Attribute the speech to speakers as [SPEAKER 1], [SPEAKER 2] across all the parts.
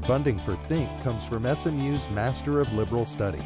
[SPEAKER 1] Funding for Think comes from SMU's Master of Liberal Studies.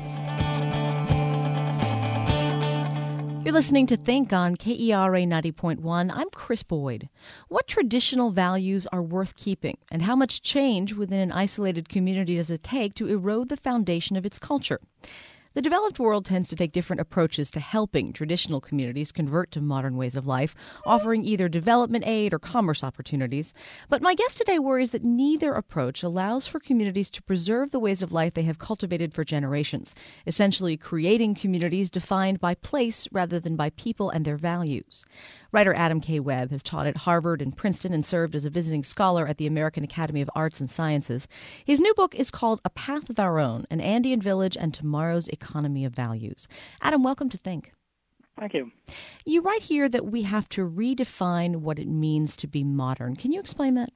[SPEAKER 2] You're listening to Think on KERA 90.1. I'm Chris Boyd. What traditional values are worth keeping, and how much change within an isolated community does it take to erode the foundation of its culture? The developed world tends to take different approaches to helping traditional communities convert to modern ways of life, offering either development aid or commerce opportunities. But my guest today worries that neither approach allows for communities to preserve the ways of life they have cultivated for generations, essentially creating communities defined by place rather than by people and their values. Writer Adam K. Webb has taught at Harvard and Princeton and served as a visiting scholar at the American Academy of Arts and Sciences. His new book is called A Path of Our Own, An Andean Village and Tomorrow's Economy of Values. Adam, welcome to Think.
[SPEAKER 3] Thank you.
[SPEAKER 2] You write here that we have to redefine what it means to be modern. Can you explain that?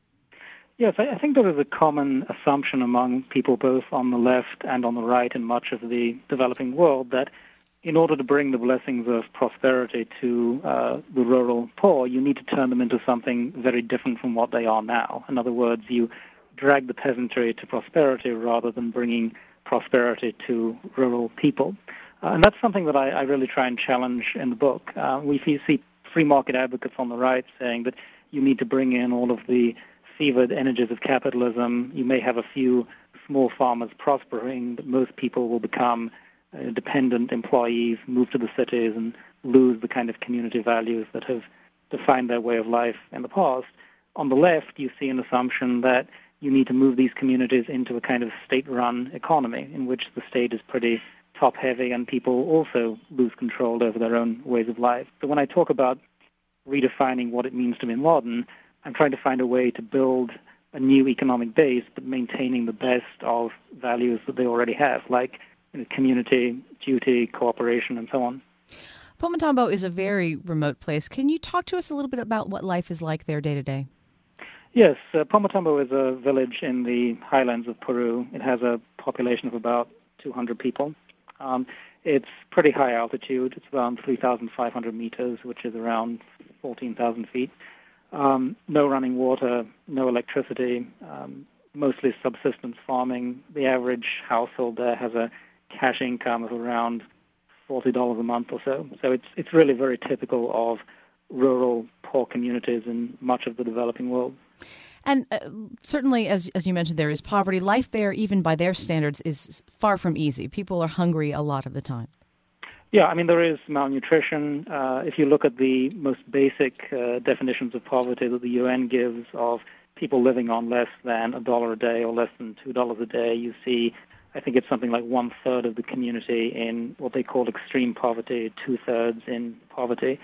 [SPEAKER 3] Yes, I think there is a common assumption among people both on the left and on the right in much of the developing world that in order to bring the blessings of prosperity to the rural poor, you need to turn them into something very different from what they are now. In other words, you drag the peasantry to prosperity rather than bringing prosperity to rural people. And that's something that I really try and challenge in the book. We see free market advocates on the right saying that you need to bring in all of the fevered energies of capitalism. You may have a few small farmers prospering, but most people will become dependent employees, move to the cities, and lose the kind of community values that have defined their way of life in the past. On the left, you see an assumption that you need to move these communities into a kind of state-run economy in which the state is pretty top-heavy and people also lose control over their own ways of life. So when I talk about redefining what it means to be modern, I'm trying to find a way to build a new economic base but maintaining the best of values that they already have, like community, duty, cooperation, and so on.
[SPEAKER 2] Pomotombo is a very remote place. Can you talk to us a little bit about what life is like there day to day?
[SPEAKER 3] Yes, Pomotombo is a village in the highlands of Peru. It has a population of about 200 people. It's pretty high altitude. It's around 3,500 meters, which is around 14,000 feet. No running water, no electricity, mostly subsistence farming. The average household there has a cash income of around $40 a month or so. So it's really very typical of rural poor communities in much of the developing world.
[SPEAKER 2] And certainly, as you mentioned, there is poverty. Life there, even by their standards, is far from easy. People are hungry a lot of the time.
[SPEAKER 3] Yeah, I mean, there is malnutrition. If you look at the most basic definitions of poverty that the UN gives of people living on less than $1 a day or less than $2 a day, you see, I think it's something like 1/3 of the community in what they call extreme poverty, 2/3 in poverty.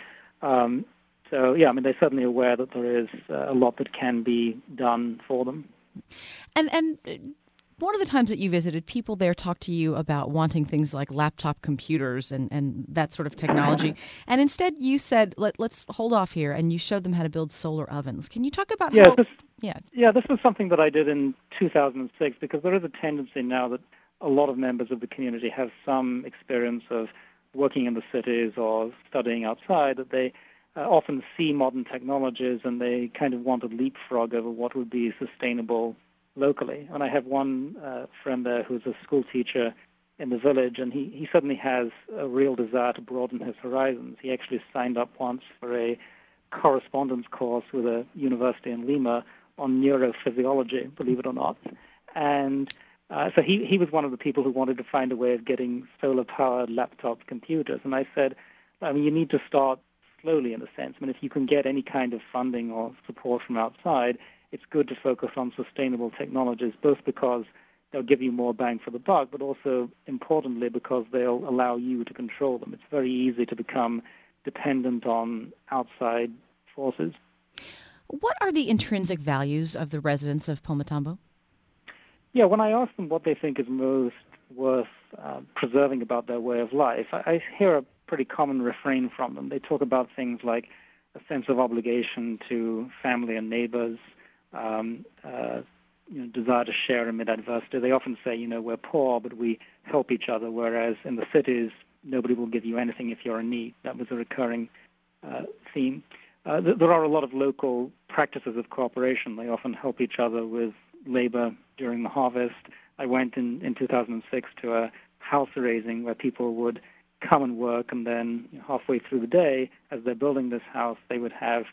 [SPEAKER 3] So, yeah, I mean, they're certainly aware that there is a lot that can be done for them.
[SPEAKER 2] And one of the times that you visited, people there talked to you about wanting things like laptop computers and that sort of technology. And instead you said, let's hold off here, and you showed them how to build solar ovens. Can you talk about how...
[SPEAKER 3] This was something that I did in 2006 because there is a tendency now that a lot of members of the community have some experience of working in the cities or studying outside, that they often see modern technologies and they kind of want to leapfrog over what would be sustainable locally. And I have one friend there who's a school teacher in the village, and he suddenly has a real desire to broaden his horizons. He actually signed up once for a correspondence course with a university in Lima on neurophysiology, believe it or not. And so he was one of the people who wanted to find a way of getting solar-powered laptop computers. And I said, I mean, you need to start slowly in a sense. I mean, if you can get any kind of funding or support from outside, it's good to focus on sustainable technologies, both because they'll give you more bang for the buck, but also, importantly, because they'll allow you to control them. It's very easy to become dependent on outside forces.
[SPEAKER 2] What are the intrinsic values of the residents of Pomotombo?
[SPEAKER 3] Yeah, when I ask them what they think is most worth preserving about their way of life, I hear a pretty common refrain from them. They talk about things like a sense of obligation to family and neighbors, desire to share amid adversity. They often say, we're poor, but we help each other, whereas in the cities, nobody will give you anything if you're in need. That was a recurring theme. There are a lot of local practices of cooperation. They often help each other with labor during the harvest. I went in 2006 to a house raising where people would come and work, and then halfway through the day, as they're building this house, they would have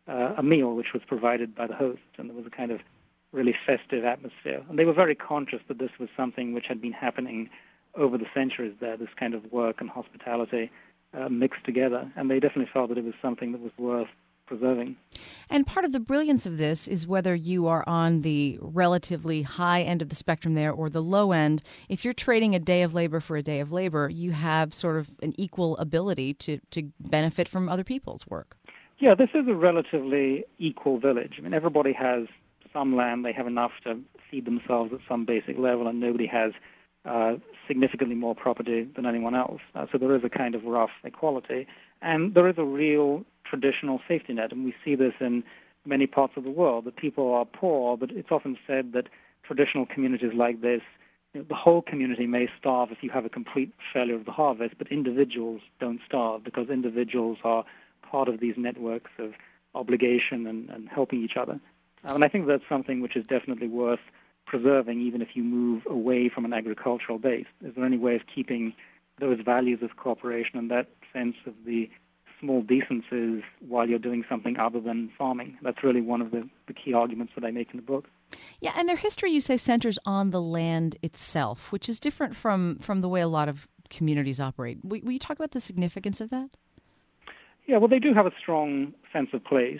[SPEAKER 3] a meal which was provided by the host, and there was a kind of really festive atmosphere. And they were very conscious that this was something which had been happening over the centuries there, this kind of work and hospitality mixed together, and they definitely felt that it was something that was worth preserving.
[SPEAKER 2] And part of the brilliance of this is whether you are on the relatively high end of the spectrum there or the low end. If you're trading a day of labor for a day of labor, you have sort of an equal ability to benefit from other people's work.
[SPEAKER 3] Yeah, this is a relatively equal village. I mean, everybody has some land. They have enough to feed themselves at some basic level, and nobody has significantly more property than anyone else. So there is a kind of rough equality. And there is a real traditional safety net, and we see this in many parts of the world, that people are poor, but it's often said that traditional communities like this, the whole community may starve if you have a complete failure of the harvest, but individuals don't starve because individuals are part of these networks of obligation and helping each other. And I think that's something which is definitely worth preserving, even if you move away from an agricultural base. Is there any way of keeping those values of cooperation and that sense of the small decencies while you're doing something other than farming? That's really one of the key arguments that I make in the book.
[SPEAKER 2] Yeah, and their history, you say, centers on the land itself, which is different from the way a lot of communities operate. Will you talk about the significance of that?
[SPEAKER 3] Yeah, well, they do have a strong sense of place.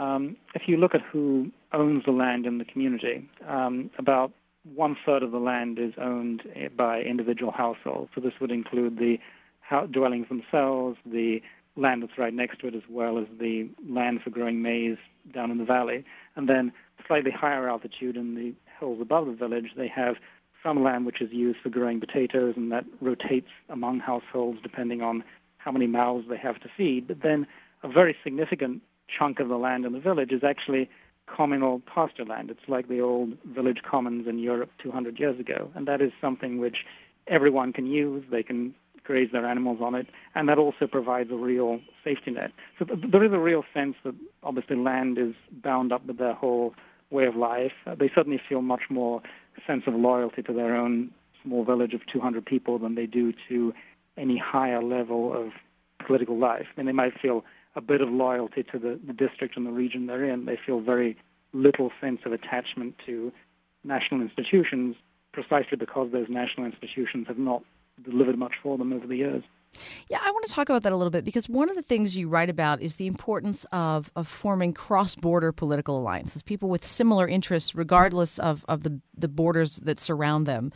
[SPEAKER 3] If you look at who owns the land in the community, about one-third of the land is owned by individual households. So this would include the dwellings themselves, the land that's right next to it, as well as the land for growing maize down in the valley. And then slightly higher altitude in the hills above the village, they have some land which is used for growing potatoes, and that rotates among households depending on how many mouths they have to feed. But then a very significant chunk of the land in the village is actually communal pasture land. It's like the old village commons in Europe 200 years ago, and that is something which everyone can use. They can graze their animals on it, and that also provides a real safety net. So there is a real sense that obviously land is bound up with their whole way of life. They certainly feel much more sense of loyalty to their own small village of 200 people than they do to any higher level of political life. I mean, they might feel a bit of loyalty to the district and the region they're in. They feel very little sense of attachment to national institutions, precisely because those national institutions have not delivered much for them over the years.
[SPEAKER 2] Yeah, I want to talk about that a little bit, because one of the things you write about is the importance of forming cross-border political alliances. People with similar interests, regardless of the borders that surround them,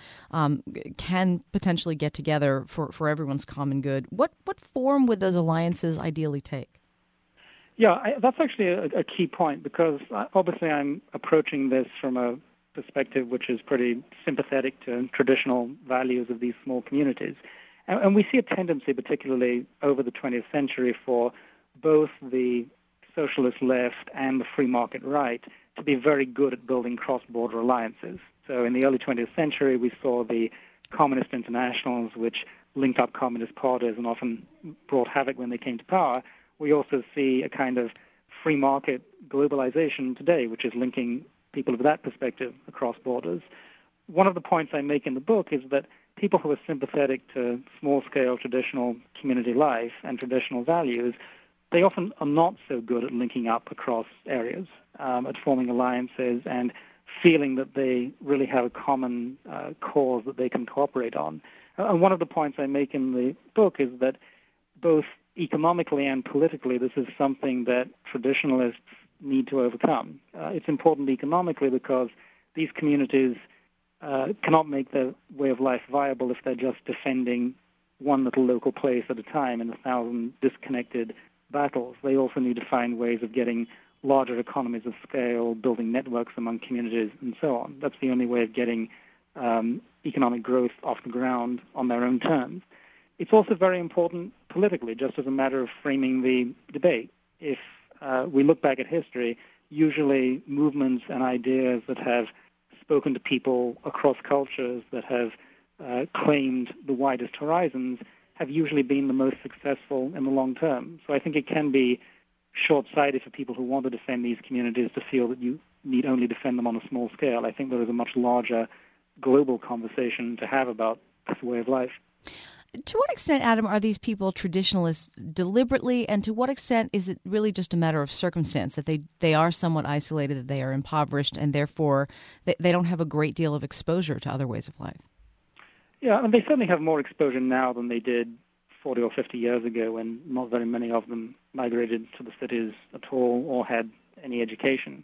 [SPEAKER 2] can potentially get together for everyone's common good. What form would those alliances ideally take?
[SPEAKER 3] Yeah, that's actually a key point, because obviously I'm approaching this from a perspective which is pretty sympathetic to traditional values of these small communities. And we see a tendency, particularly over the 20th century, for both the socialist left and the free market right to be very good at building cross-border alliances. So in the early 20th century, we saw the communist internationals, which linked up communist parties and often brought havoc when they came to power. We also see a kind of free market globalization today, which is linking people of that perspective across borders. One of the points I make in the book is that people who are sympathetic to small-scale traditional community life and traditional values, they often are not so good at linking up across areas, at forming alliances and feeling that they really have a common cause that they can cooperate on. And one of the points I make in the book is that both economically and politically, this is something that traditionalists need to overcome. It's important economically because these communities cannot make their way of life viable if they're just defending one little local place at a time in 1,000 disconnected battles. They also need to find ways of getting larger economies of scale, building networks among communities, and so on. That's the only way of getting economic growth off the ground on their own terms. It's also very important politically, just as a matter of framing the debate. If we look back at history, usually movements and ideas that have spoken to people across cultures, that have claimed the widest horizons, have usually been the most successful in the long term. So I think it can be short-sighted for people who want to defend these communities to feel that you need only defend them on a small scale. I think there is a much larger global conversation to have about this way of life.
[SPEAKER 2] To what extent, Adam, are these people traditionalists deliberately, and to what extent is it really just a matter of circumstance, that they are somewhat isolated, that they are impoverished, and therefore they don't have a great deal of exposure to other ways of life?
[SPEAKER 3] Yeah, and they certainly have more exposure now than they did 40 or 50 years ago, when not very many of them migrated to the cities at all or had any education.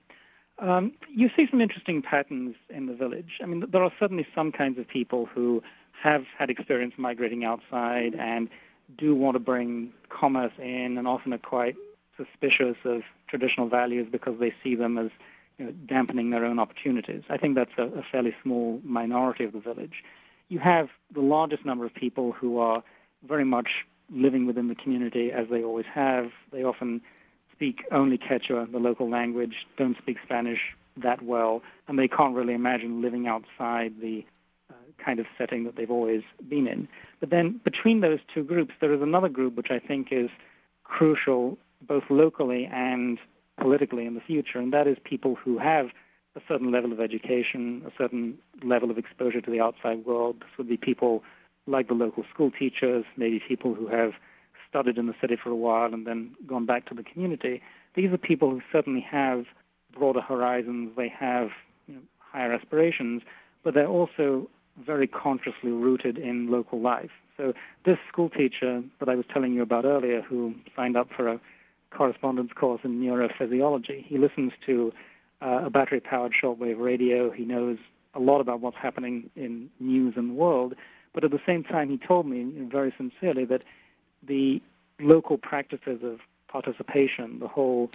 [SPEAKER 3] You see some interesting patterns in the village. I mean, there are certainly some kinds of people who have had experience migrating outside and do want to bring commerce in, and often are quite suspicious of traditional values because they see them as dampening their own opportunities. I think that's a fairly small minority of the village. You have the largest number of people who are very much living within the community as they always have. They often speak only Quechua, the local language, don't speak Spanish that well, and they can't really imagine living outside the kind of setting that they've always been in. But then between those two groups, there is another group which I think is crucial both locally and politically in the future, and that is people who have a certain level of education, a certain level of exposure to the outside world. This would be people like the local school teachers, maybe people who have studied in the city for a while and then gone back to the community. These are people who certainly have broader horizons, they have higher aspirations, but they're also very consciously rooted in local life. So this school teacher that I was telling you about earlier, who signed up for a correspondence course in neurophysiology, he listens to a battery-powered shortwave radio. He knows a lot about what's happening in news in the world, but at the same time he told me very sincerely that the local practices of participation, the whole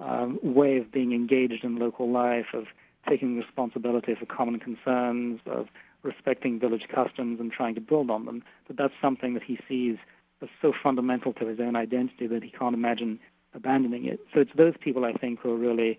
[SPEAKER 3] way of being engaged in local life, of taking responsibility for common concerns, of respecting village customs and trying to build on them, that's something that he sees as so fundamental to his own identity that he can't imagine abandoning it. So it's those people, I think, who are really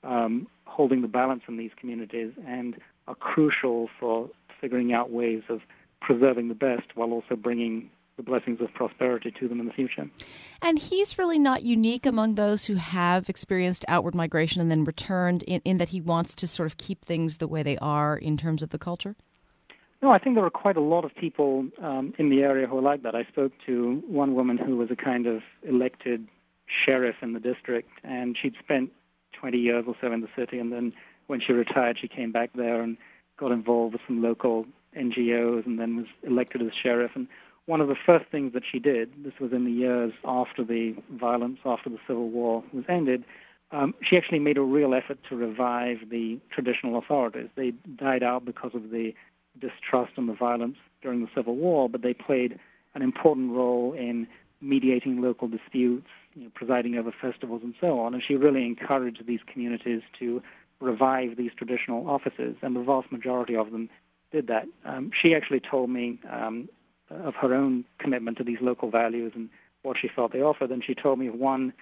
[SPEAKER 3] holding the balance in these communities and are crucial for figuring out ways of preserving the best while also bringing the blessings of prosperity to them in the future.
[SPEAKER 2] And he's really not unique among those who have experienced outward migration and then returned, in that he wants to sort of keep things the way they are in terms of the culture?
[SPEAKER 3] No, I think there are quite a lot of people in the area who are like that. I spoke to one woman who was a kind of elected sheriff in the district, and she'd spent 20 years or so in the city, and then when she retired, she came back there and got involved with some local NGOs and then was elected as sheriff. And one of the first things that she did, this was in the years after the violence, after the Civil War was ended, she actually made a real effort to revive the traditional authorities. They died out because of the distrust and the violence during the Civil War, but they played an important role in mediating local disputes, presiding over festivals and so on. And she really encouraged these communities to revive these traditional offices, and the vast majority of them did that. She actually told me of her own commitment to these local values and what she felt they offered, and she told me of one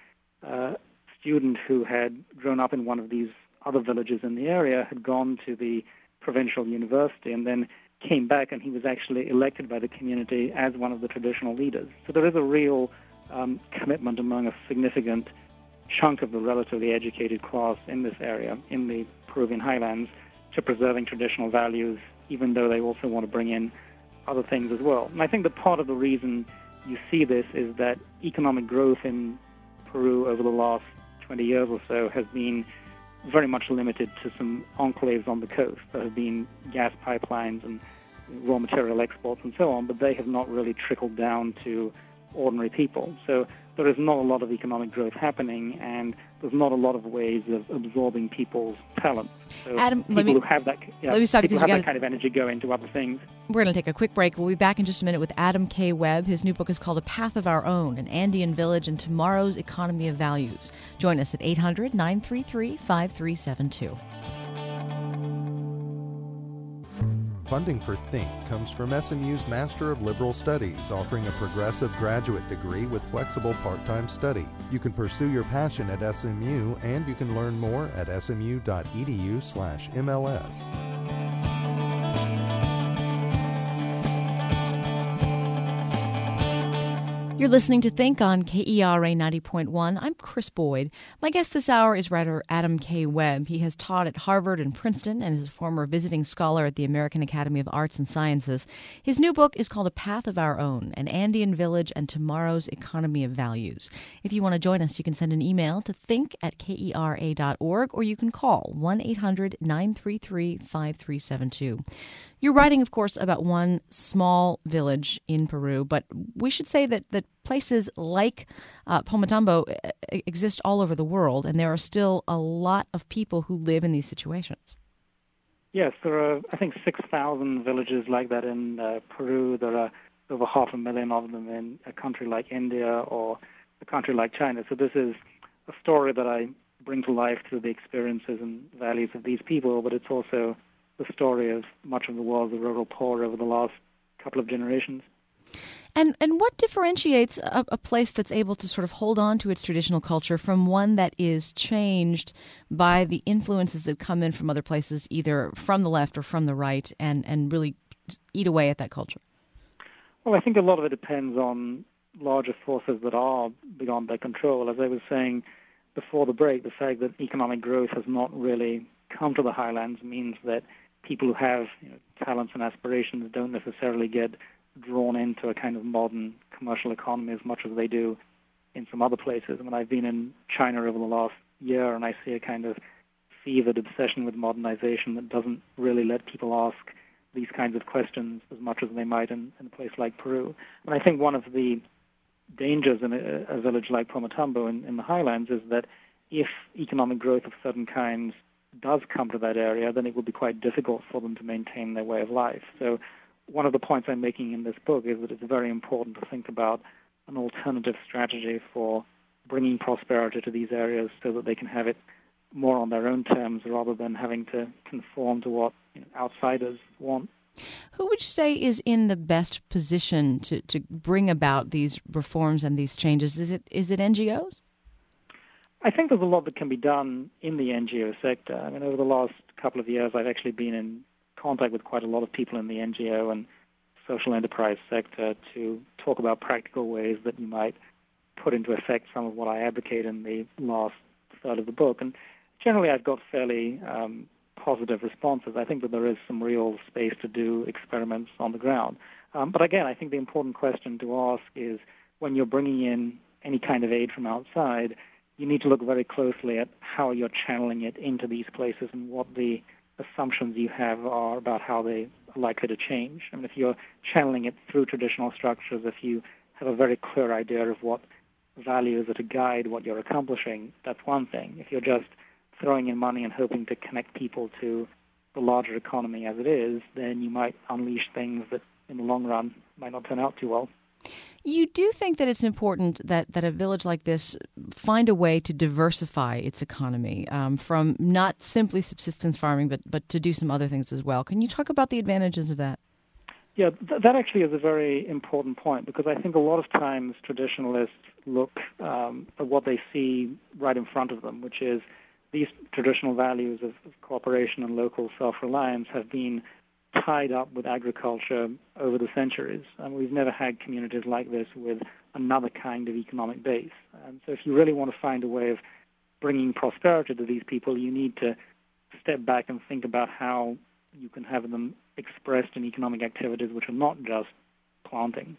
[SPEAKER 3] student who had grown up in one of these other villages in the area, had gone to the provincial university and then came back, and he was actually elected by the community as one of the traditional leaders. So there is a real commitment among a significant chunk of the relatively educated class in this area, in the Peruvian highlands, to preserving traditional values, even though they also want to bring in other things as well. And I think that part of the reason you see this is that economic growth in Peru over the last 20 years or so has been very much limited to some enclaves on the coast. There have been gas pipelines and raw material exports and so on, but they have not really trickled down to ordinary people. So there is not a lot of economic growth happening, and there's not a lot of ways of absorbing people's talent. So
[SPEAKER 2] Adam,
[SPEAKER 3] people who have that,
[SPEAKER 2] let me stop
[SPEAKER 3] people who have that kind of energy go into other things.
[SPEAKER 2] We're going to take a quick break. We'll be back in just a minute with Adam K. Webb. His new book is called A Path of Our Own, An Andean Village and Tomorrow's Economy of Values. Join us at 800-933-5372.
[SPEAKER 1] Funding for Think comes from SMU's Master of Liberal Studies, offering a progressive graduate degree with flexible part-time study. You can pursue your passion at SMU, and you can learn more at smu.edu/MLS.
[SPEAKER 2] You're listening to Think on KERA 90.1. I'm Chris Boyd. My guest this hour is writer Adam K. Webb. He has taught at Harvard and Princeton and is a former visiting scholar at the American Academy of Arts and Sciences. His new book is called A Path of Our Own, An Andean Village and Tomorrow's Economy of Values. If you want to join us, you can send an email to think@kera.org or you can call 1-800-933-5372. You're writing, of course, about one small village in Peru, but we should say that places like Pomatambo exist all over the world, and there are still a lot of people who live in these situations.
[SPEAKER 3] Yes, there are, I think, 6,000 villages like that in Peru. There are over 500,000 of them in a country like India or a country like China. So this is a story that I bring to life through the experiences and values of these people, but it's also the story of much of the world's rural poor over the last couple of generations.
[SPEAKER 2] And what differentiates a place that's able to sort of hold on to its traditional culture from one that is changed by the influences that come in from other places, either from the left or from the right, and really eat away at that culture?
[SPEAKER 3] Well, I think a lot of it depends on larger forces that are beyond their control. As I was saying before the break, the fact that economic growth has not really come to the highlands means that people who have talents and aspirations don't necessarily get drawn into a kind of modern commercial economy as much as they do in some other places. I mean, I've been in China over the last year, and I see a kind of fevered obsession with modernization that doesn't really let people ask these kinds of questions as much as they might in a place like Peru. And I think one of the dangers in a village like Pomatambo in the highlands is that if economic growth of certain kinds does come to that area, then it will be quite difficult for them to maintain their way of life. So one of the points I'm making in this book is that it's very important to think about an alternative strategy for bringing prosperity to these areas so that they can have it more on their own terms rather than having to conform to what outsiders want.
[SPEAKER 2] Who would you say is in the best position to bring about these reforms and these changes? Is it NGOs?
[SPEAKER 3] I think there's a lot that can be done in the NGO sector. I mean, over the last couple of years, I've actually been in contact with quite a lot of people in the NGO and social enterprise sector to talk about practical ways that you might put into effect some of what I advocate in the last third of the book. And generally, I've got fairly positive responses. I think that there is some real space to do experiments on the ground. But again, I think the important question to ask is when you're bringing in any kind of aid from outside, you need to look very closely at how you're channeling it into these places and what the assumptions you have are about how they are likely to change. I mean, if you're channeling it through traditional structures, if you have a very clear idea of what values are to guide what you're accomplishing, that's one thing. If you're just throwing in money and hoping to connect people to the larger economy as it is, then you might unleash things that in the long run might not turn out too well.
[SPEAKER 2] You do think that it's important that a village like this find a way to diversify its economy from not simply subsistence farming, but to do some other things as well. Can you talk about the advantages of that?
[SPEAKER 3] Yeah, that actually is a very important point because I think a lot of times traditionalists look at what they see right in front of them, which is these traditional values of cooperation and local self-reliance have been tied up with agriculture over the centuries. And we've never had communities like this with another kind of economic base. And so if you really want to find a way of bringing prosperity to these people, you need to step back and think about how you can have them expressed in economic activities which are not just planting.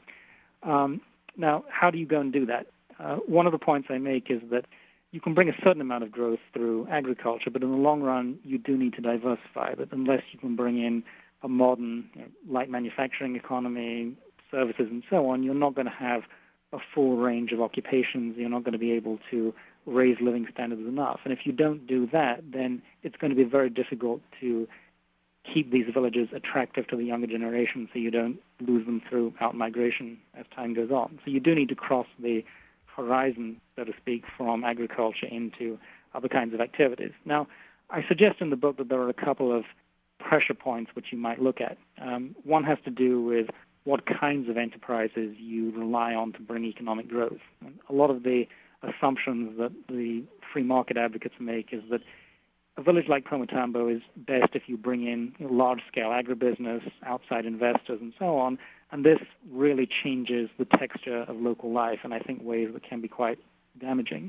[SPEAKER 3] Now, how do you go and do that? One of the points I make is that you can bring a certain amount of growth through agriculture, but in the long run, you do need to diversify that unless you can bring in a modern light manufacturing economy, services, and so on, you're not going to have a full range of occupations. You're not going to be able to raise living standards enough. And if you don't do that, then it's going to be very difficult to keep these villages attractive to the younger generation so you don't lose them through out-migration as time goes on. So you do need to cross the horizon, so to speak, from agriculture into other kinds of activities. Now, I suggest in the book that there are a couple of pressure points which you might look at. One has to do with what kinds of enterprises you rely on to bring economic growth. And a lot of the assumptions that the free market advocates make is that a village like Pomatambo is best if you bring in large-scale agribusiness, outside investors, and so on, And this really changes the texture of local life, and I think ways that can be quite damaging.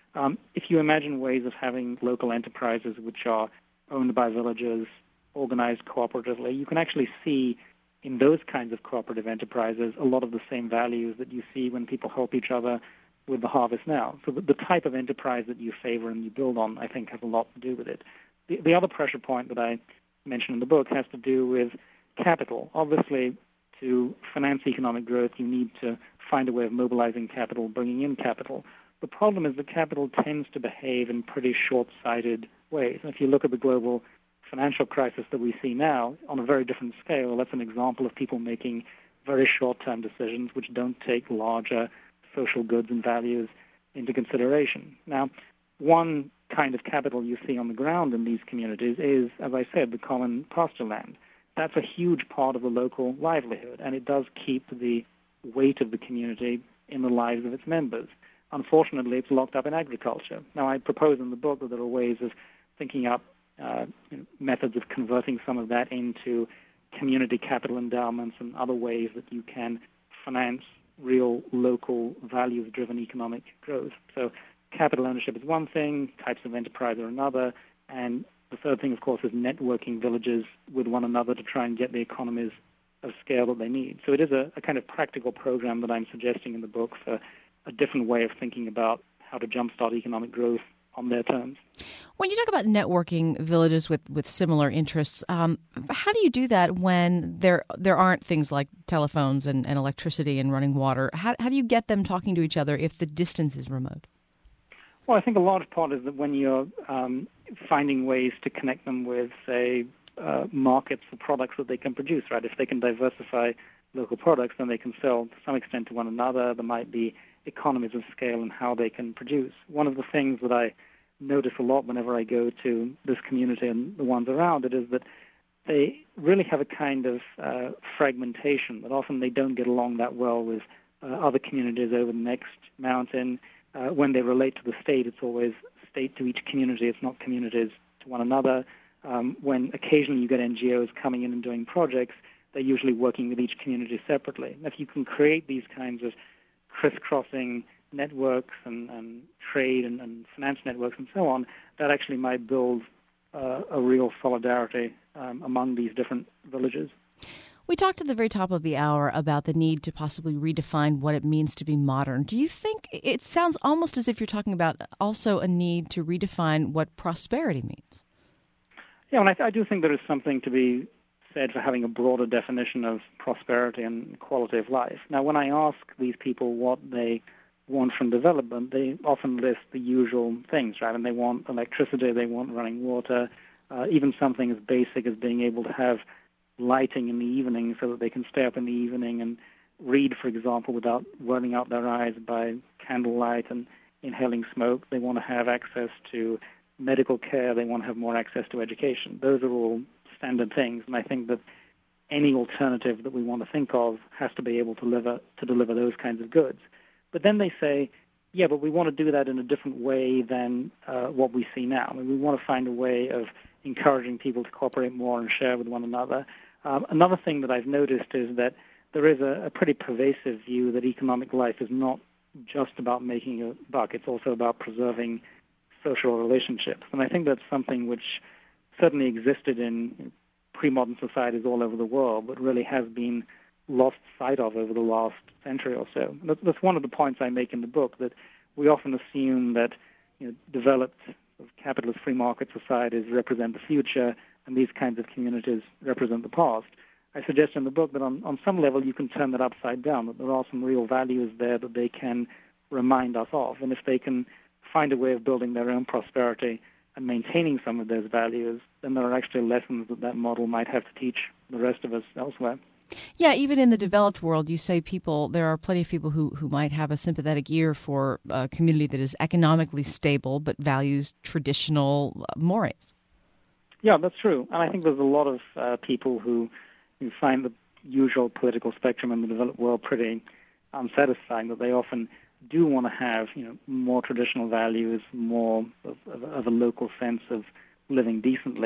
[SPEAKER 3] If you imagine ways of having local enterprises which are owned by villagers, organized cooperatively, you can actually see in those kinds of cooperative enterprises a lot of the same values that you see when people help each other with the harvest now. So the type of enterprise that you favor and you build on, I think, has a lot to do with it. The other pressure point that I mentioned in the book has to do with capital. Obviously, to finance economic growth, you need to find a way of mobilizing capital, bringing in capital. The problem is that capital tends to behave in pretty short-sighted ways. And if you look at the global financial crisis that we see now on a very different scale, that's an example of people making very short-term decisions which don't take larger social goods and values into consideration. Now, one kind of capital you see on the ground in these communities is, as I said, the common pasture land. That's a huge part of the local livelihood, and it does keep the weight of the community in the lives of its members. Unfortunately, it's locked up in agriculture. Now, I propose in the book that there are ways of thinking up methods of converting some of that into community capital endowments and other ways that you can finance real local values-driven economic growth. So capital ownership is one thing, types of enterprise are another, and the third thing, of course, is networking villages with one another to try and get the economies of scale that they need. So it is a kind of practical program that I'm suggesting in the book for a different way of thinking about how to jumpstart economic growth on their terms.
[SPEAKER 2] When you talk about networking villages with similar interests, how do you do that when there aren't things like telephones and electricity and running water? How do you get them talking to each other if the distance is remote?
[SPEAKER 3] Well, I think a large part is that when you're finding ways to connect them with, say, markets for products that they can produce, right? If they can diversify local products, then they can sell to some extent to one another. There might be economies of scale in how they can produce. One of the things that I notice a lot whenever I go to this community and the ones around it is that they really have a kind of fragmentation, that often they don't get along that well with other communities over the next mountain. When they relate to the state, it's always state to each community. It's not communities to one another. When occasionally you get NGOs coming in and doing projects, they're usually working with each community separately. And if you can create these kinds of crisscrossing networks and trade and finance networks and so on, that actually might build a real solidarity among these different villages.
[SPEAKER 2] We talked at the very top of the hour about the need to possibly redefine what it means to be modern. Do you think it sounds almost as if you're talking about also a need to redefine what prosperity means?
[SPEAKER 3] Yeah, and I do think there is something to be said for having a broader definition of prosperity and quality of life. Now, when I ask these people what they want from development, they often list the usual things, right? And they want electricity, they want running water, even something as basic as being able to have lighting in the evening so that they can stay up in the evening and read, for example, without burning out their eyes by candlelight and inhaling smoke. They want to have access to medical care. They want to have more access to education. Those are all standard things, and I think that any alternative that we want to think of has to be able to deliver those kinds of goods. But then they say, yeah, but we want to do that in a different way than what we see now. I mean, we want to find a way of encouraging people to cooperate more and share with one another. Another thing that I've noticed is that there is a pretty pervasive view that economic life is not just about making a buck. It's also about preserving social relationships. And I think that's something which certainly existed in pre-modern societies all over the world, but really has been lost sight of over the last century or so. That's one of the points I make in the book, that we often assume that developed capitalist free market societies represent the future and these kinds of communities represent the past. I suggest in the book that on some level you can turn that upside down, that there are some real values there that they can remind us of. And if they can find a way of building their own prosperity and maintaining some of those values, then there are actually lessons that model might have to teach the rest of us elsewhere.
[SPEAKER 2] Yeah, even in the developed world, you say there are plenty of people who might have a sympathetic ear for a community that is economically stable but values traditional mores.
[SPEAKER 3] Yeah, that's true. And I think there's a lot of people who find the usual political spectrum in the developed world pretty unsatisfying, that they often do want to have more traditional values, more of a local sense of living decently.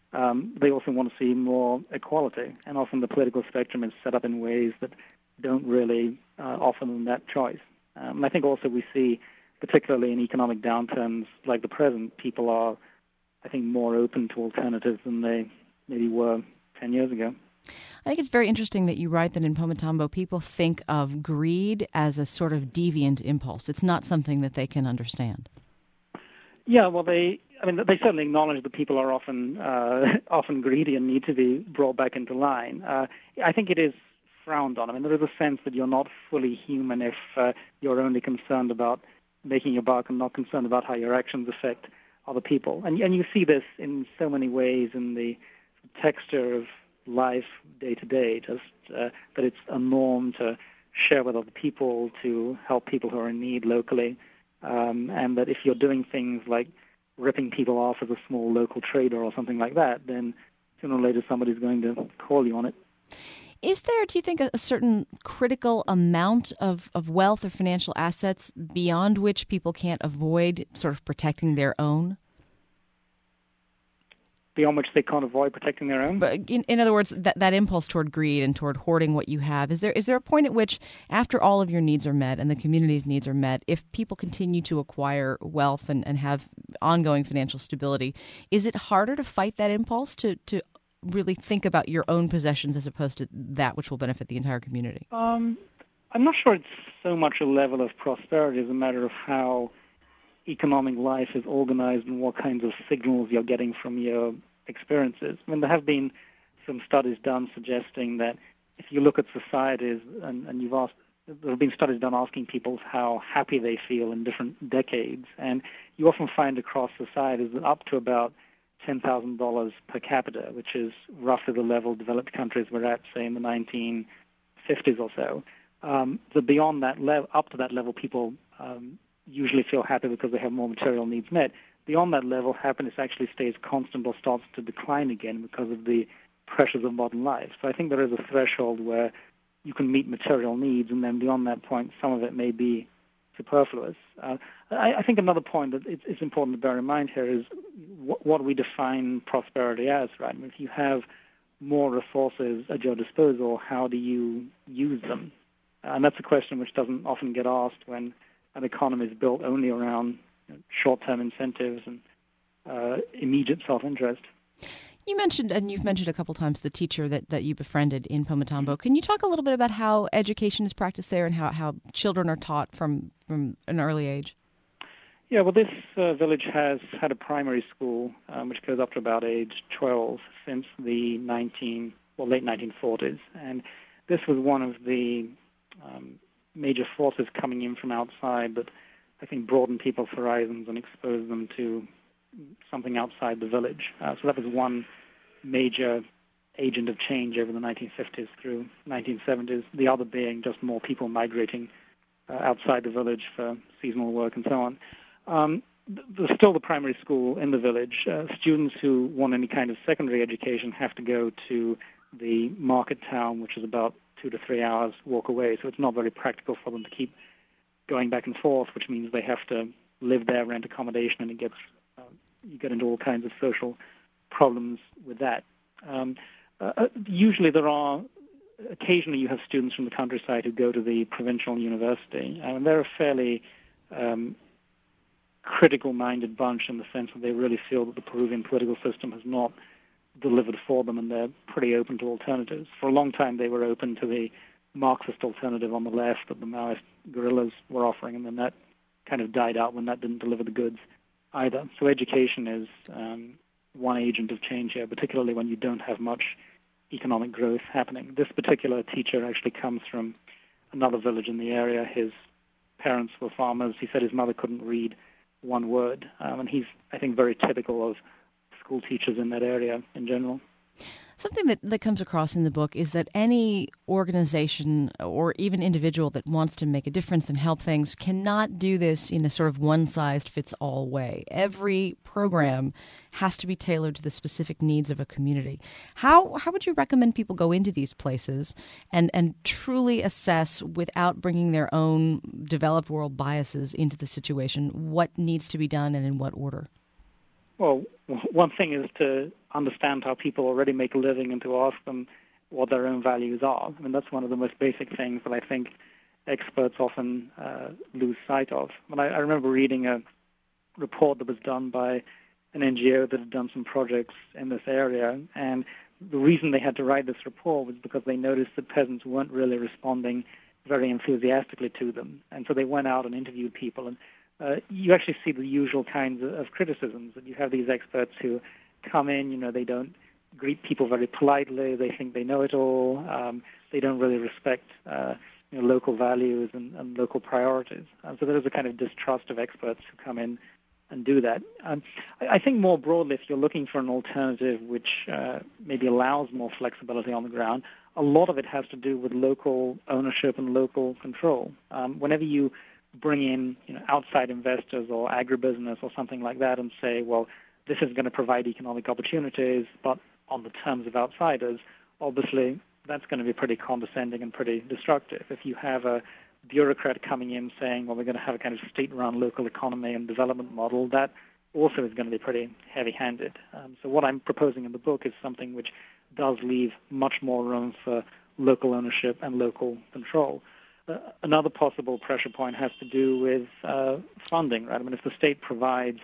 [SPEAKER 3] they also want to see more equality. And often the political spectrum is set up in ways that don't really offer them that choice. And I think also we see, particularly in economic downturns like the present, people are, I think, more open to alternatives than they maybe were 10 years ago.
[SPEAKER 2] I think it's very interesting that you write that in Pomatambo, people think of greed as a sort of deviant impulse. It's not something that they can understand.
[SPEAKER 3] Yeah, well, they certainly acknowledge that people are often often greedy and need to be brought back into line. I think it is frowned on. I mean, there is a sense that you're not fully human if you're only concerned about making your buck and not concerned about how your actions affect other people. And you see this in so many ways in the texture of life day to day, just that it's a norm to share with other people, to help people who are in need locally, and that if you're doing things like ripping people off as a small local trader or something like that, then sooner or later somebody's going to call you on it.
[SPEAKER 2] Is there, do you think, a certain critical amount of wealth or financial assets beyond which people can't avoid sort of protecting their own?
[SPEAKER 3] Beyond which they can't avoid protecting their own?
[SPEAKER 2] But in other words, that impulse toward greed and toward hoarding what you have, is there a point at which, after all of your needs are met and the community's needs are met, if people continue to acquire wealth and have ongoing financial stability, is it harder to fight that impulse to really think about your own possessions as opposed to that which will benefit the entire community?
[SPEAKER 3] I'm not sure it's so much a level of prosperity as a matter of how economic life is organized and what kinds of signals you're getting from your experiences. I mean, there have been some studies done suggesting that if you look at societies and you've asked, there have been studies done asking people how happy they feel in different decades, and you often find across societies that up to about $10,000 per capita, which is roughly the level developed countries were at, say, in the 1950s or so, that beyond that level, up to that level, people usually feel happy because they have more material needs met. Beyond that level, happiness actually stays constant or starts to decline again because of the pressures of modern life. So I think there is a threshold where you can meet material needs, and then beyond that point, some of it may be superfluous. I think another point that it's important to bear in mind here is what we define prosperity as, right? I mean, if you have more resources at your disposal, how do you use them? And that's a question which doesn't often get asked when an economy is built only around short-term incentives and immediate self-interest.
[SPEAKER 2] You mentioned, and you've mentioned a couple times, the teacher that you befriended in Pomatambo. Can you talk a little bit about how education is practiced there and how children are taught from an early age?
[SPEAKER 3] Yeah, well, this village has had a primary school which goes up to about age 12 since the late 1940s. And this was one of the major forces coming in from outside that I think broadened people's horizons and exposed them to something outside the village. So that was one major agent of change over the 1950s through 1970s, the other being just more people migrating outside the village for seasonal work and so on. There's still the primary school in the village. Students who want any kind of secondary education have to go to the market town, which is about 2 to 3 hours walk away, so it's not very practical for them to keep going back and forth, which means they have to live there, rent accommodation, and you get into all kinds of social problems with that. Usually occasionally you have students from the countryside who go to the provincial university, and they're a fairly critical-minded bunch in the sense that they really feel that the Peruvian political system has not delivered for them, and they're pretty open to alternatives. For a long time they were open to the Marxist alternative on the left that the Maoist guerrillas were offering, and then that kind of died out when that didn't deliver the goods either. So education is one agent of change here, particularly when you don't have much economic growth happening. This particular teacher actually comes from another village in the area. His parents were farmers. He said his mother couldn't read one word, and he's, I think, very typical of school teachers in that area in general.
[SPEAKER 2] Something that comes across in the book is that any organization or even individual that wants to make a difference and help things cannot do this in a sort of one-size-fits-all way. Every program has to be tailored to the specific needs of a community. How would you recommend people go into these places and truly assess, without bringing their own developed world biases into the situation, what needs to be done and in what order?
[SPEAKER 3] Well, one thing is to understand how people already make a living and to ask them what their own values are. I mean, that's one of the most basic things that I think experts often lose sight of. I remember reading a report that was done by an NGO that had done some projects in this area, and the reason they had to write this report was because they noticed that peasants weren't really responding very enthusiastically to them. And so they went out and interviewed people, and you actually see the usual kinds of criticisms. And you have these experts who come in, they don't greet people very politely, they think they know it all, they don't really respect local values and local priorities. So there is a kind of distrust of experts who come in and do that. I think more broadly, if you're looking for an alternative which maybe allows more flexibility on the ground, a lot of it has to do with local ownership and local control. Whenever you bring in outside investors or agribusiness or something like that and say, well, this is going to provide economic opportunities, but on the terms of outsiders, obviously that's going to be pretty condescending and pretty destructive. If you have a bureaucrat coming in saying, well, we're going to have a kind of state-run local economy and development model, that also is going to be pretty heavy-handed. So what I'm proposing in the book is something which does leave much more room for local ownership and local control. Another possible pressure point has to do with funding, right? I mean, if the state provides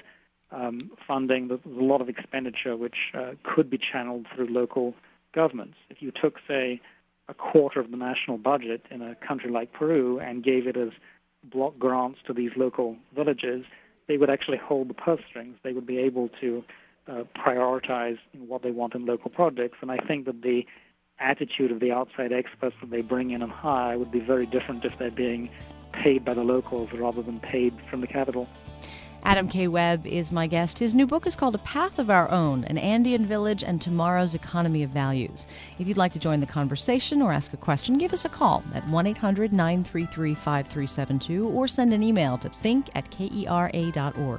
[SPEAKER 3] funding, there's a lot of expenditure which could be channeled through local governments. If you took, say, a quarter of the national budget in a country like Peru and gave it as block grants to these local villages, they would actually hold the purse strings. They would be able to prioritize what they want in local projects. And I think that the attitude of the outside experts that they bring in and hire would be very different if they're being paid by the locals rather than paid from the capital.
[SPEAKER 2] Adam K. Webb is my guest. His new book is called A Path of Our Own, An Andean Village and Tomorrow's Economy of Values. If you'd like to join the conversation or ask a question, give us a call at 1-800-933-5372 or send an email to think@kera.org.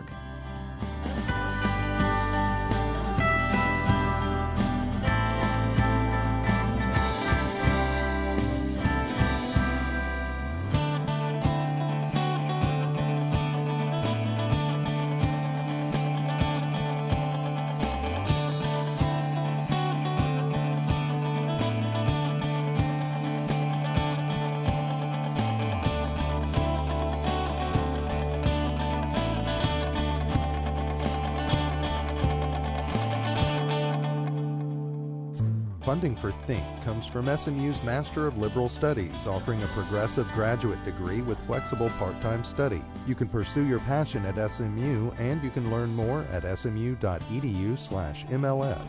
[SPEAKER 1] Funding for Think comes from SMU's Master of Liberal Studies, offering a progressive graduate degree with flexible part-time study. You can pursue your passion at SMU, and you can learn more at smu.edu/MLS.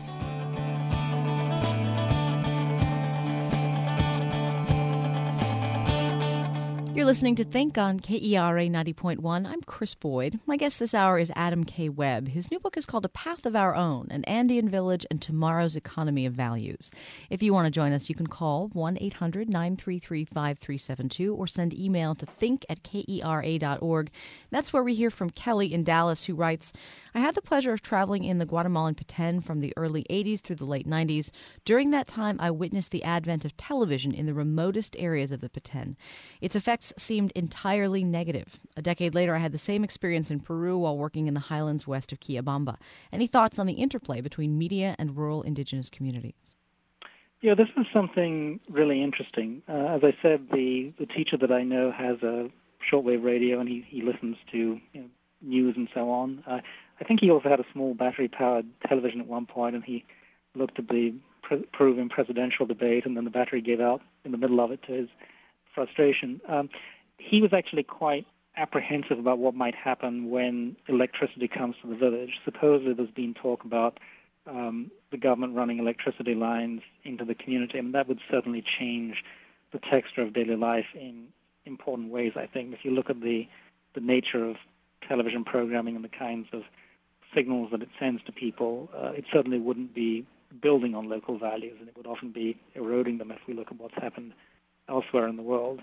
[SPEAKER 2] You're listening to Think on KERA 90.1. I'm Chris Boyd. My guest this hour is Adam K. Webb. His new book is called A Path of Our Own, An Andean Village and Tomorrow's Economy of Values. If you want to join us, you can call 1-800-933-5372 or send email to think@kera.org. That's where we hear from Kelly in Dallas, who writes, I had the pleasure of traveling in the Guatemalan Petén from the early 80s through the late 90s. During that time, I witnessed the advent of television in the remotest areas of the Petén. Its effects seemed entirely negative. A decade later, I had the same experience in Peru while working in the highlands west of Quillabamba. Any thoughts on the interplay between media and rural indigenous communities?
[SPEAKER 3] Yeah, this is something really interesting. As I said, the teacher that I know has a shortwave radio, and he listens to news and so on. I think he also had a small battery-powered television at one point, and he looked at the Peruvian presidential debate, and then the battery gave out in the middle of it to his frustration. He was actually quite apprehensive about what might happen when electricity comes to the village. Supposedly there's been talk about the government running electricity lines into the community, and that would certainly change the texture of daily life in important ways, I think. If you look at the nature of television programming and the kinds of signals that it sends to people, it certainly wouldn't be building on local values, and it would often be eroding them if we look at what's happened elsewhere in the world.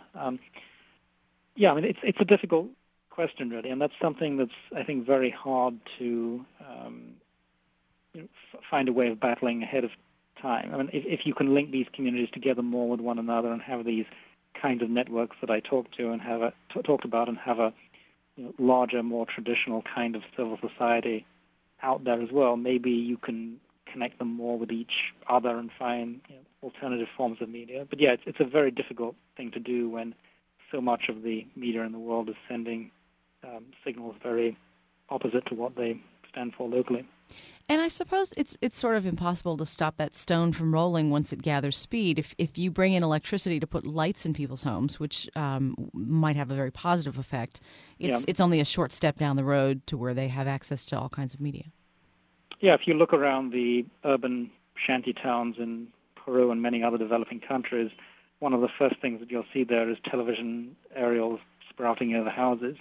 [SPEAKER 3] It's a difficult question, really, and that's something that's, I think, very hard to find a way of battling ahead of time. I mean, if you can link these communities together more with one another and have these kinds of networks that I talked about and have a larger, more traditional kind of civil society out there as well, maybe you can connect them more with each other and find alternative forms of media. But yeah, it's a very difficult thing to do when so much of the media in the world is sending signals very opposite to what they stand for locally.
[SPEAKER 2] And I suppose it's sort of impossible to stop that stone from rolling once it gathers speed. If you bring in electricity to put lights in people's homes, which might have a very positive effect, it's only a short step down the road to where they have access to all kinds of media.
[SPEAKER 3] Yeah, if you look around the urban shanty towns in Peru and many other developing countries, one of the first things that you'll see there is television aerials sprouting over houses.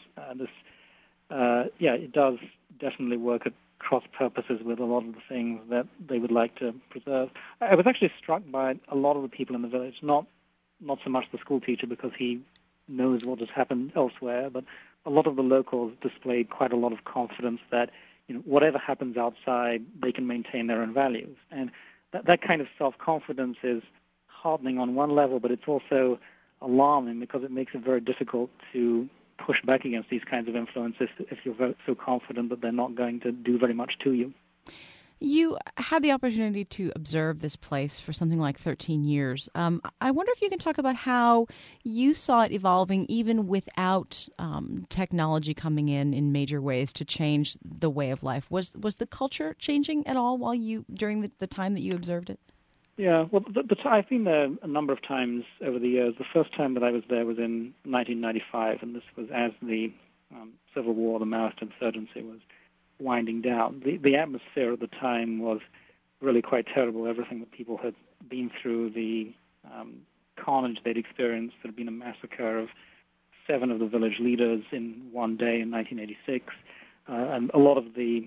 [SPEAKER 3] It does definitely work at cross purposes with a lot of the things that they would like to preserve. I was actually struck by a lot of the people in the village, not so much the school teacher because he knows what has happened elsewhere, but a lot of the locals displayed quite a lot of confidence that whatever happens outside, they can maintain their own values. And that kind of self-confidence is heartening on one level, but it's also alarming because it makes it very difficult to push back against these kinds of influences if you're so confident that they're not going to do very much to you.
[SPEAKER 2] You had the opportunity to observe this place for something like 13 years. I wonder if you can talk about how you saw it evolving even without technology coming in major ways to change the way of life. Was the culture changing at all during the time that you observed it?
[SPEAKER 3] Yeah, well, I've been there a number of times over the years. The first time that I was there was in 1995, and this was as the Civil War, the Maoist insurgency, was winding down. The atmosphere at the time was really quite terrible. Everything that people had been through, the carnage they'd experienced. There had been a massacre of 7 of the village leaders in one day in 1986, and a lot of the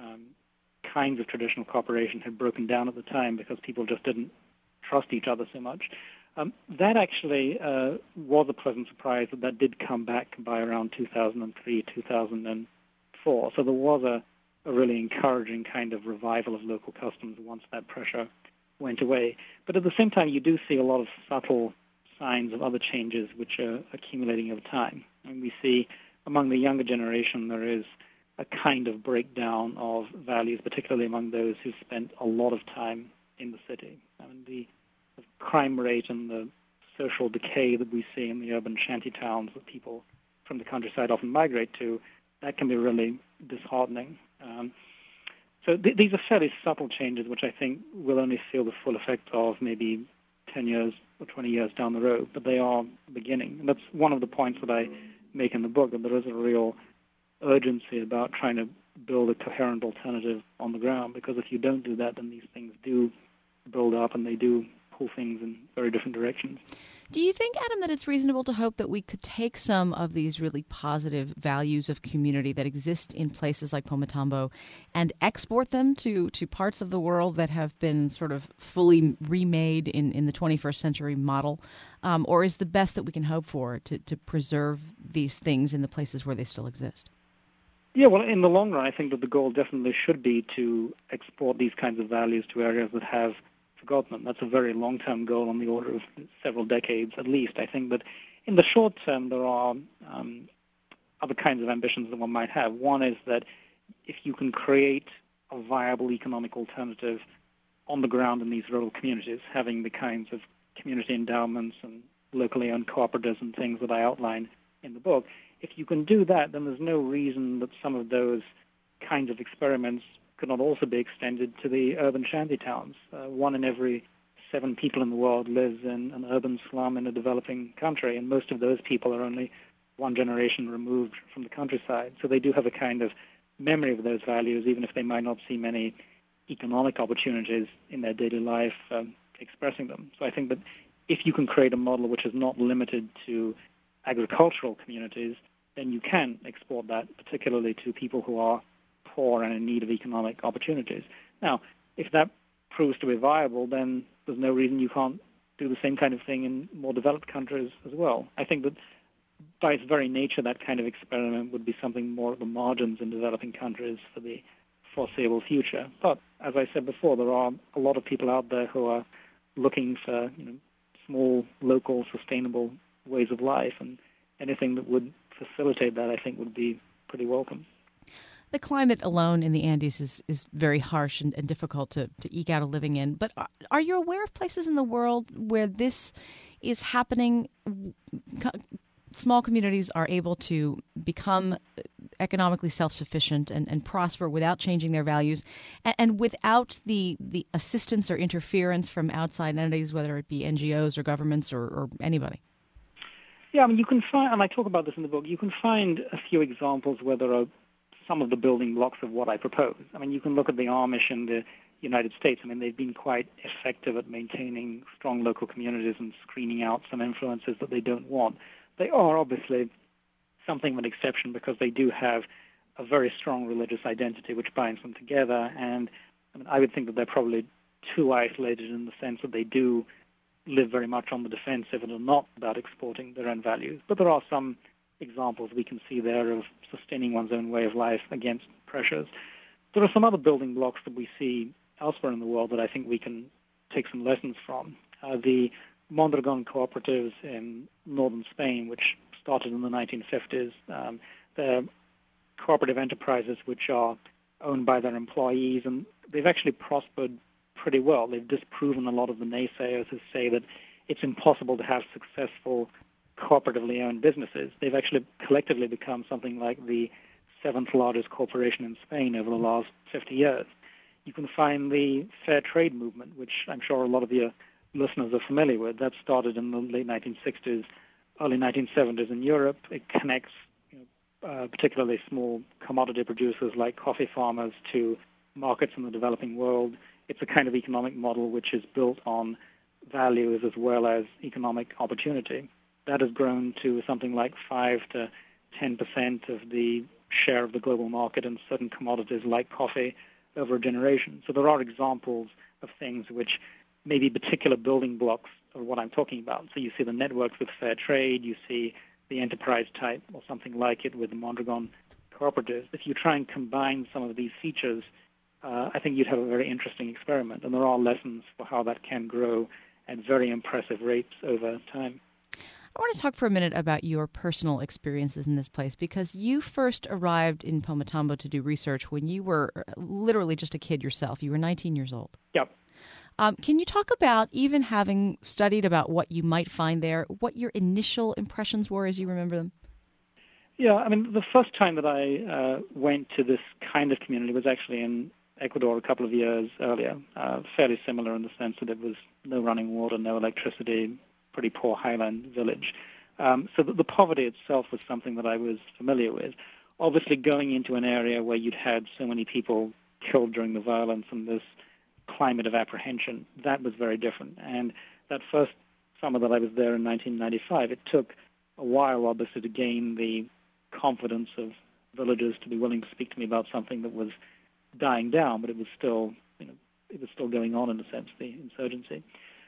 [SPEAKER 3] kinds of traditional cooperation had broken down at the time because people just didn't trust each other so much. That actually was a pleasant surprise that did come back by around 2003, 2004. So there was a really encouraging kind of revival of local customs once that pressure went away. But at the same time, you do see a lot of subtle signs of other changes which are accumulating over time. And we see among the younger generation there is a kind of breakdown of values, particularly among those who spent a lot of time in the city. I mean, the crime rate and the social decay that we see in the urban shanty towns that people from the countryside often migrate to, that can be really disheartening. So these are fairly subtle changes, which I think we'll only feel the full effect of maybe 10 years or 20 years down the road, but they are beginning. And that's one of the points that I make in the book, that there is a real urgency about trying to build a coherent alternative on the ground, because if you don't do that, then these things do build up and they do pull things in very different directions.
[SPEAKER 2] Do you think, Adam, that it's reasonable to hope that we could take some of these really positive values of community that exist in places like Pomatambo and export them to parts of the world that have been sort of fully remade in the 21st century model? Or is the best that we can hope for to preserve these things in the places where they still exist?
[SPEAKER 3] Yeah, well, in the long run, I think that the goal definitely should be to export these kinds of values to areas that have forgotten them. That's a very long-term goal on the order of several decades at least, I think. But in the short term, there are other kinds of ambitions that one might have. One is that if you can create a viable economic alternative on the ground in these rural communities, having the kinds of community endowments and locally owned cooperatives and things that I outline in the book, if you can do that, then there's no reason that some of those kinds of experiments could not also be extended to the urban shanty towns. 1 in every 7 people in the world lives in an urban slum in a developing country, and most of those people are only one generation removed from the countryside. So they do have a kind of memory of those values, even if they might not see many economic opportunities in their daily life expressing them. So I think that if you can create a model which is not limited to agricultural communities, then you can export that, particularly to people who are poor and in need of economic opportunities. Now, if that proves to be viable, then there's no reason you can't do the same kind of thing in more developed countries as well. I think that by its very nature, that kind of experiment would be something more at the margins in developing countries for the foreseeable future. But as I said before, there are a lot of people out there who are looking for small, local, sustainable ways of life, and anything that would facilitate that, I think, would be pretty welcome.
[SPEAKER 2] The climate alone in the Andes is very harsh and difficult to eke out a living in. But are you aware of places in the world where this is happening? Small communities are able to become economically self-sufficient and prosper without changing their values and without the assistance or interference from outside entities, whether it be NGOs or governments or anybody.
[SPEAKER 3] Yeah, I mean, you can find, and I talk about this in the book, you can find a few examples where there are some of the building blocks of what I propose. I mean, you can look at the Amish in the United States. I mean, they've been quite effective at maintaining strong local communities and screening out some influences that they don't want. They are obviously something of an exception because they do have a very strong religious identity which binds them together. And I mean, I would think that they're probably too isolated in the sense that they do live very much on the defensive and are not about exporting their own values. But there are some examples we can see there of sustaining one's own way of life against pressures. There are some other building blocks that we see elsewhere in the world that I think we can take some lessons from. The Mondragon cooperatives in northern Spain, which started in the 1950s, they're cooperative enterprises which are owned by their employees, and they've actually prospered pretty well. They've disproven a lot of the naysayers who say that it's impossible to have successful cooperatively owned businesses. They've actually collectively become something like the seventh largest corporation in Spain over the last 50 years. You can find the fair trade movement, which I'm sure a lot of your listeners are familiar with. That started in the late 1960s, early 1970s in Europe. It connects particularly small commodity producers like coffee farmers to markets in the developing world. It's a kind of economic model which is built on values as well as economic opportunity. That has grown to something like 5 to 10% of the share of the global market in certain commodities like coffee over a generation. So there are examples of things which may be particular building blocks of what I'm talking about. So you see the networks with fair trade, you see the enterprise type or something like it with the Mondragon cooperatives. If you try and combine some of these features, I think you'd have a very interesting experiment. And there are lessons for how that can grow at very impressive rates over time.
[SPEAKER 2] I want to talk for a minute about your personal experiences in this place because you first arrived in Pomatambo to do research when you were literally just a kid yourself. You were 19 years old.
[SPEAKER 3] Yep.
[SPEAKER 2] Can you talk about, even having studied about what you might find there, what your initial impressions were as you remember them?
[SPEAKER 3] Yeah, I mean, the first time that I went to this kind of community was actually in Ecuador a couple of years earlier, fairly similar in the sense that it was no running water, no electricity, pretty poor highland village. So the poverty itself was something that I was familiar with. Obviously, going into an area where you'd had so many people killed during the violence and this climate of apprehension, that was very different. And that first summer that I was there in 1995, it took a while, obviously, to gain the confidence of villagers to be willing to speak to me about something that was dying down, but it was still, it was still going on in a sense, the insurgency.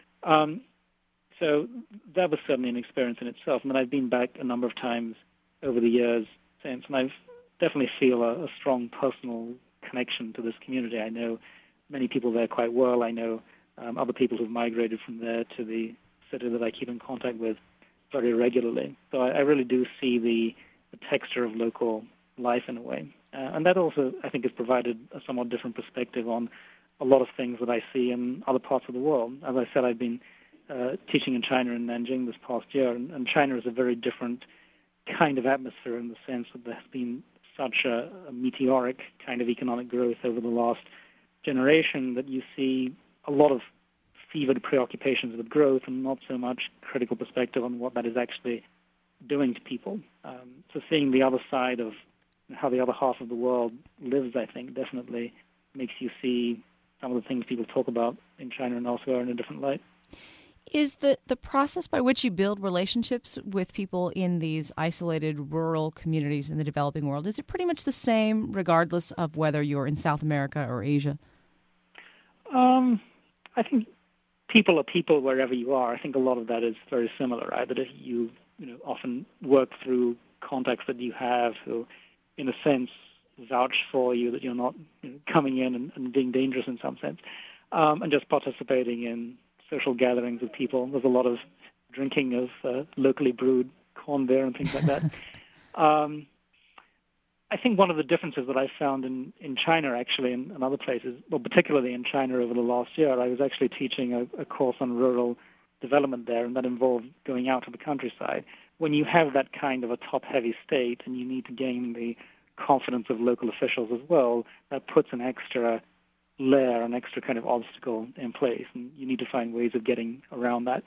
[SPEAKER 3] So that was certainly an experience in itself. I mean, I've been back a number of times over the years since, and I definitely feel a strong personal connection to this community. I know many people there quite well. I know other people who've migrated from there to the city that I keep in contact with very regularly. So I really do see the texture of local life in a way. And that also, I think, has provided a somewhat different perspective on a lot of things that I see in other parts of the world. As I said, I've been teaching in China in Nanjing this past year, and China is a very different kind of atmosphere in the sense that there's been such a meteoric kind of economic growth over the last generation that you see a lot of fevered preoccupations with growth and not so much critical perspective on what that is actually doing to people. So seeing the other side of how the other half of the world lives, I think, definitely makes you see some of the things people talk about in China and elsewhere in a different light.
[SPEAKER 2] Is the process by which you build relationships with people in these isolated rural communities in the developing world, is it pretty much the same regardless of whether you're in South America or Asia?
[SPEAKER 3] I think people are people wherever you are. I think a lot of that is very similar, right? That if you often work through contacts that you have who, in a sense, vouch for you, that you're not coming in and being dangerous in some sense, and just participating in social gatherings with people. There's a lot of drinking of locally brewed corn beer and things like that. I think one of the differences that I found in China, actually, and other places, well, particularly in China over the last year, I was actually teaching a course on rural development there, and that involved going out to the countryside. When you have that kind of a top-heavy state and you need to gain the confidence of local officials as well, that puts an extra layer, an extra kind of obstacle in place, and you need to find ways of getting around that.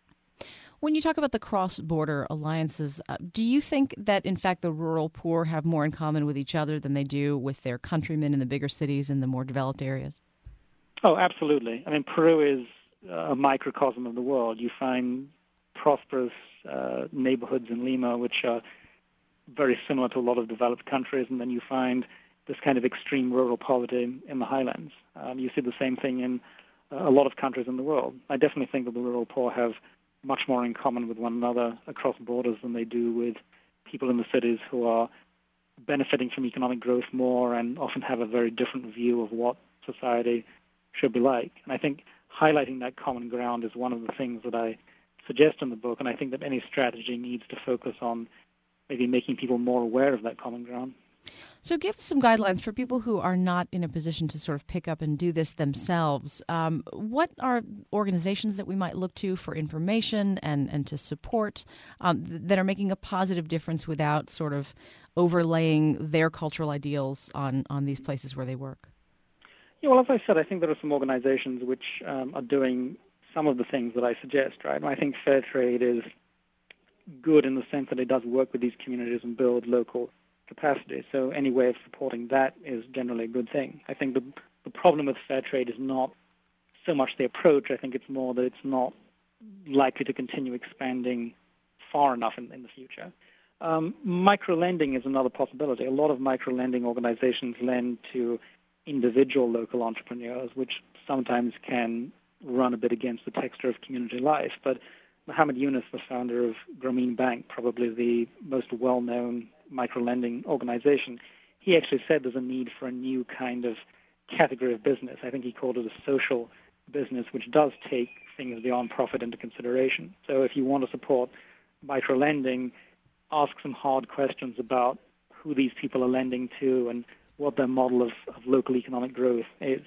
[SPEAKER 2] When you talk about the cross-border alliances, do you think that, in fact, the rural poor have more in common with each other than they do with their countrymen in the bigger cities and the more developed areas?
[SPEAKER 3] Oh, absolutely. I mean, Peru is a microcosm of the world. You find prosperous neighborhoods in Lima, which are very similar to a lot of developed countries, and then you find this kind of extreme rural poverty in the highlands. You see the same thing in a lot of countries in the world. I definitely think that the rural poor have much more in common with one another across borders than they do with people in the cities who are benefiting from economic growth more and often have a very different view of what society should be like. And I think highlighting that common ground is one of the things that I suggest in the book, and I think that any strategy needs to focus on maybe making people more aware of that common ground.
[SPEAKER 2] So give us some guidelines for people who are not in a position to sort of pick up and do this themselves. What are organizations that we might look to for information and to support that are making a positive difference without sort of overlaying their cultural ideals on these places where they work?
[SPEAKER 3] Yeah, well, as I said, I think there are some organizations which are doing some of the things that I suggest, right? I think fair trade is good in the sense that it does work with these communities and build local capacity. So any way of supporting that is generally a good thing. I think the problem with fair trade is not so much the approach. I think it's more that it's not likely to continue expanding far enough in the future. Micro-lending is another possibility. A lot of micro-lending organizations lend to individual local entrepreneurs, which sometimes can run a bit against the texture of community life. But Mohammed Yunus, the founder of Grameen Bank, probably the most well-known micro-lending organization, he actually said there's a need for a new kind of category of business. I think he called it a social business, which does take things beyond profit into consideration. So if you want to support micro-lending, ask some hard questions about who these people are lending to and what their model of local economic growth is.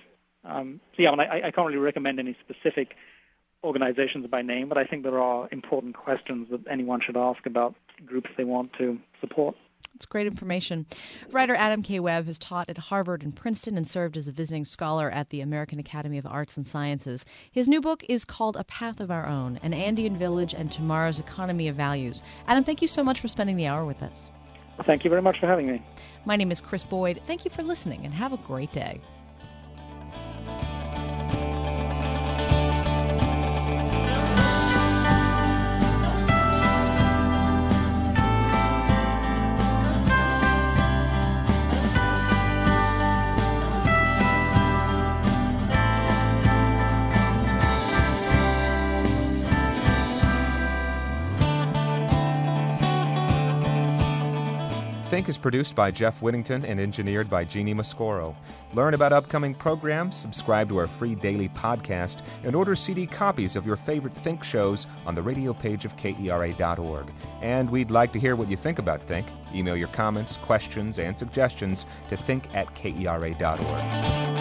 [SPEAKER 3] I can't really recommend any specific organizations by name, but I think there are important questions that anyone should ask about groups they want to support.
[SPEAKER 2] It's great information. Writer Adam K. Webb has taught at Harvard and Princeton and served as a visiting scholar at the American Academy of Arts and Sciences. His new book is called A Path of Our Own, An Andean Village and Tomorrow's Economy of Values. Adam, thank you so much for spending the hour with us.
[SPEAKER 3] Thank you very much for having me.
[SPEAKER 2] My name is Chris Boyd. Thank you for listening, and have a great day.
[SPEAKER 4] Think is produced by Jeff Whittington and engineered by Jeannie Mascoro. Learn about upcoming programs, subscribe to our free daily podcast, and order CD copies of your favorite Think shows on the radio page of KERA.org. And we'd like to hear what you think about Think. Email your comments, questions, and suggestions to think@KERA.org.